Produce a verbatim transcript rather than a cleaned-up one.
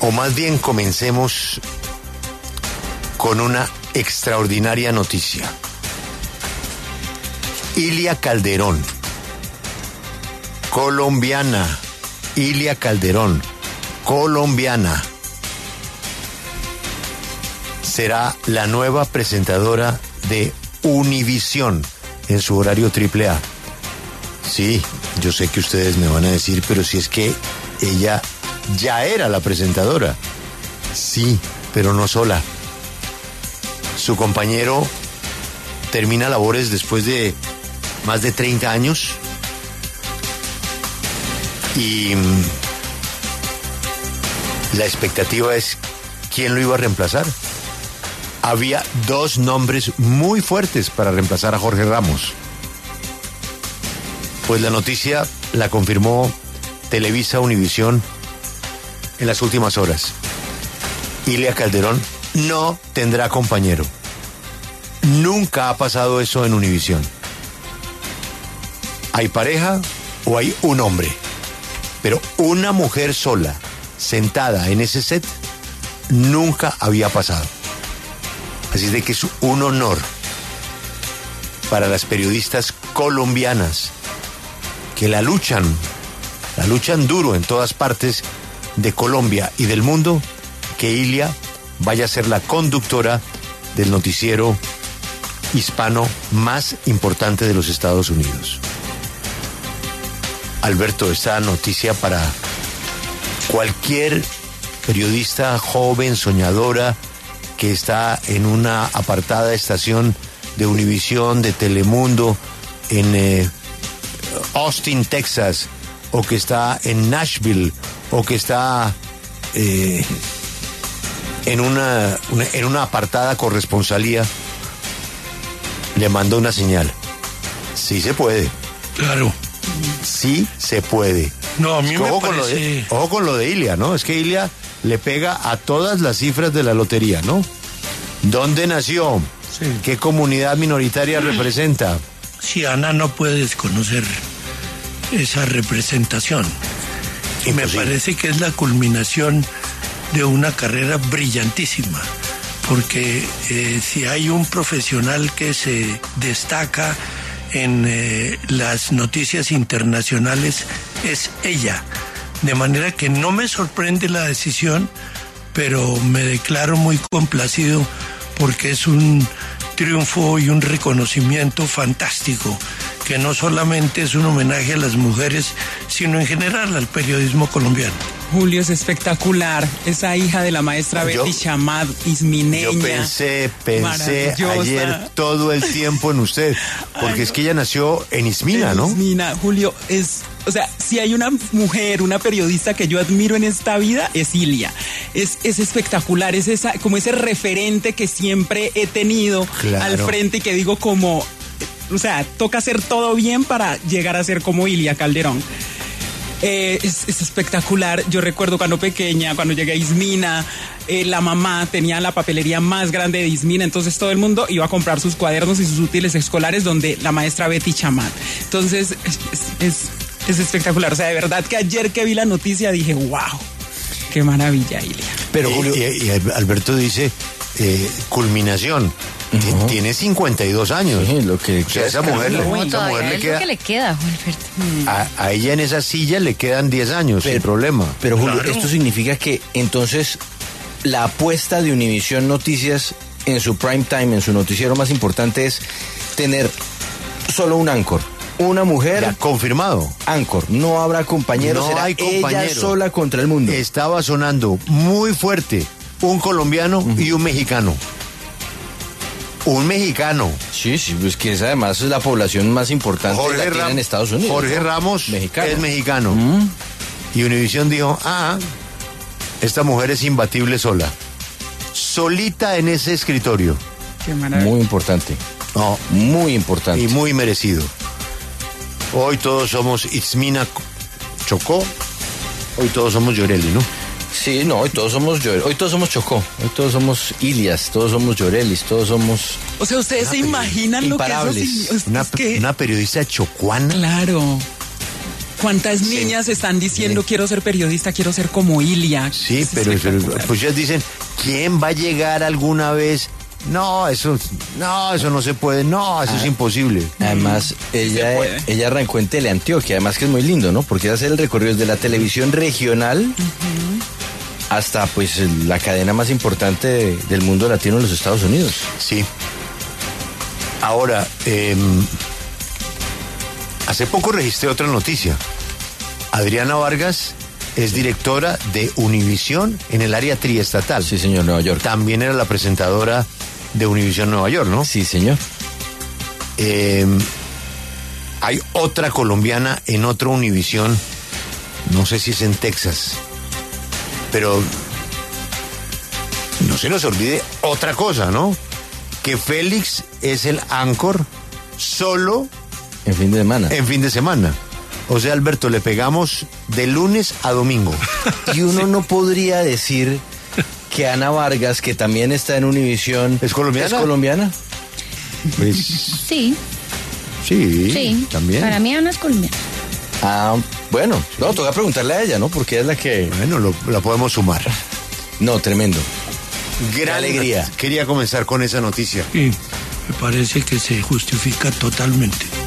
O más bien comencemos con una extraordinaria noticia. Ilia Calderón, colombiana. Ilia Calderón, colombiana, será la nueva presentadora de Univisión en su horario triple A. Sí, yo sé que ustedes me van a decir, pero si es que ella ya era la presentadora. Sí, pero no sola. Su compañero termina labores después de más de treinta años y la expectativa es quién lo iba a reemplazar. Había dos nombres muy fuertes para reemplazar a Jorge Ramos. Pues la noticia la confirmó Televisa Univisión en las últimas horas. Ilia Calderón no tendrá compañero. Nunca ha pasado eso en Univisión. Hay pareja o hay un hombre. Pero una mujer sola, sentada en ese set, nunca había pasado. Así de que es un honor para las periodistas colombianas que la luchan, la luchan duro en todas partes de Colombia y del mundo, que Ilia vaya a ser la conductora del noticiero hispano más importante de los Estados Unidos. Alberto, esta noticia para cualquier periodista joven, soñadora, que está en una apartada estación de Univisión, de Telemundo, en eh, Austin, Texas, o que está en Nashville, o que está eh, en una, una, en una apartada corresponsalía, le mando una señal. Sí se puede. Claro. Sí se puede. No, a mí me ojo parece... Con lo de, ojo con lo de Ilia, ¿no? Es que Ilia le pega a todas las cifras de la lotería, ¿no? ¿Dónde nació? Sí. ¿Qué comunidad minoritaria representa? Sí, Ana no puede desconocer esa representación. Y me parece que es la culminación de una carrera brillantísima. Porque eh, si hay un profesional que se destaca en eh, las noticias internacionales, es ella. De manera que no me sorprende la decisión, pero me declaro muy complacido porque es un triunfo y un reconocimiento fantástico, que no solamente es un homenaje a las mujeres, sino en general al periodismo colombiano. Julio, es espectacular. Esa hija de la maestra yo, Betty Chamad, ismineña. Yo pensé, pensé ayer todo el tiempo en usted, porque Ay, es que ella nació en Ismina, ¿no? Ismina, Julio, es... O sea, si hay una mujer, una periodista que yo admiro en esta vida, es Ilia. Es, es espectacular, es esa, como ese referente que siempre he tenido claro. al frente y que digo como... O sea, toca hacer todo bien para llegar a ser como Ilia Calderón. Eh, es, es espectacular. Yo recuerdo cuando pequeña, cuando llegué a Ismina, eh, la mamá tenía la papelería más grande de Ismina, entonces todo el mundo iba a comprar sus cuadernos y sus útiles escolares donde la maestra Betty Chamad. Entonces, es, es, es, es espectacular. O sea, de verdad que ayer que vi la noticia dije, wow, qué maravilla, Ilia. Pero Julio, y, y Alberto dice, eh, culminación. Uh-huh. Tiene cincuenta y dos años. Sí, lo que o sea, esa mujer, le, no, esa mujer le queda. Lo que le queda, Alberto. A, a ella en esa silla le quedan diez años, pero, sin problema. Pero Julio, claro. Esto significa que entonces la apuesta de Univisión Noticias en su prime time, en su noticiero más importante, es tener solo un anchor. Una mujer. Ya, confirmado. Anchor. No habrá compañeros. No será hay compañero. Ella sola contra el mundo. Estaba sonando muy fuerte un colombiano uh-huh. y un mexicano. Un mexicano. Sí, sí, pues que es además es la población más importante Jorge latina Ram- en Estados Unidos. Jorge ¿no? Ramos mexicano. es mexicano. Mm. Y Univisión dijo, ah, esta mujer es imbatible sola. Solita en ese escritorio. Qué maravilla. Muy importante. No, muy importante. Y muy merecido. Hoy todos somos Ismina Chocó. Hoy todos somos Llorelli, ¿no? Sí, no, hoy todos somos Llorelli, hoy todos somos Chocó, hoy todos somos Ilias, todos somos Llorelis, todos somos... O sea, ¿ustedes se imaginan lo que eso imparables. sí, es Una, que... una periodista chocuana. Claro. ¿Cuántas niñas sí. están diciendo sí. quiero ser periodista, quiero ser como Ilia? Sí, pero, pero pues ellas dicen, ¿quién va a llegar alguna vez? No, eso no, eso no se puede, no, eso ah, es imposible. Además, ella, ella arrancó en Teleantioquia, además que es muy lindo, ¿no? Porque hace el recorrido desde la televisión regional uh-huh. hasta pues la cadena más importante de, del mundo latino en los Estados Unidos. Sí. Ahora, eh, hace poco registré otra noticia. Adriana Vargas es directora de Univisión en el área triestatal. Sí, señor, Nueva York. También era la presentadora de Univisión Nueva York, ¿no? Sí, señor. Eh, hay otra colombiana en otro Univisión, no sé si es en Texas, pero no se nos olvide otra cosa, ¿no? Que Félix es el anchor solo en fin de semana. En fin de semana. O sea, Alberto, le pegamos de lunes a domingo. Y uno sí. no podría decir que Ana Vargas, que también está en Univisión, ¿es colombiana? ¿Es colombiana? Pues, sí. Sí, sí. También. Para mí Ana es colombiana. Ah, bueno, sí. no, toca preguntarle a ella, ¿no? Porque ella es la que... Bueno, lo, la podemos sumar. No, tremendo. Gran alegría. Quería comenzar con esa noticia. Sí, me parece que se justifica totalmente.